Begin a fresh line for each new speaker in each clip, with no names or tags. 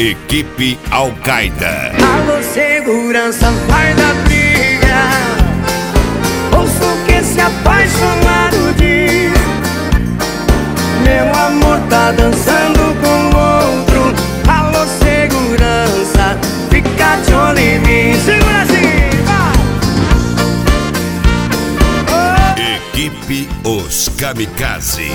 Equipe Al-Qaeda.
Alô, segurança, vai dar briga. Ouço o que esse apaixonado diz. Meu amor tá dançando com outro. Alô, segurança, fica de olho em mim. Segura assim, vai.
Equipe Os Kamikaze.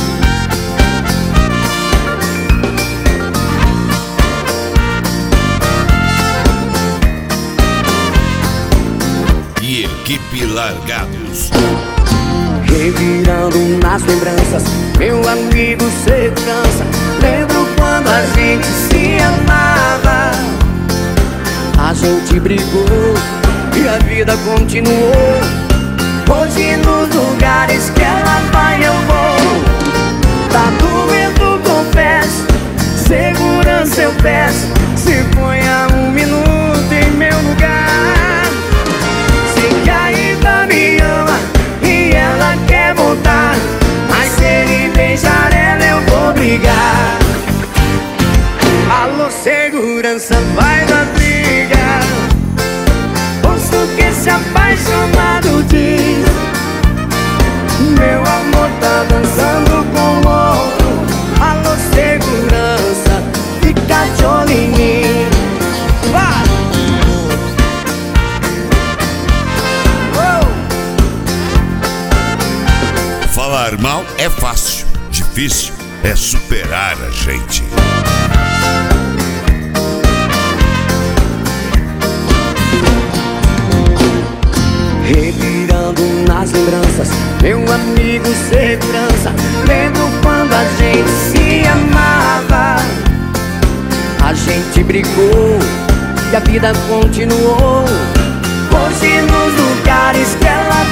E Equipe Largados.
Revirando nas lembranças, meu amigo segurança. Lembro quando a gente se amava. A gente brigou e a vida continuou. Hoje nos lugares que ela vai eu vou. Tá doendo, confesso. Segurança eu peço. Se ponha um minuto em meu lugar. Sei que ainda me ama e ela quer voltar, mas se ele beijar ela eu vou brigar. Alô, segurança, vai dar briga. Ouço o que esse apaixonado diz. Meu amor tá dançando com outro. Alô, segurança, fica de olho em mim. Vai!
Falar mal é fácil, difícil é superar a gente.
Revirando nas lembranças, meu amigo segurança. Lembro quando a gente se amava. A gente brigou e a vida continuou. Hoje nos lugares que ela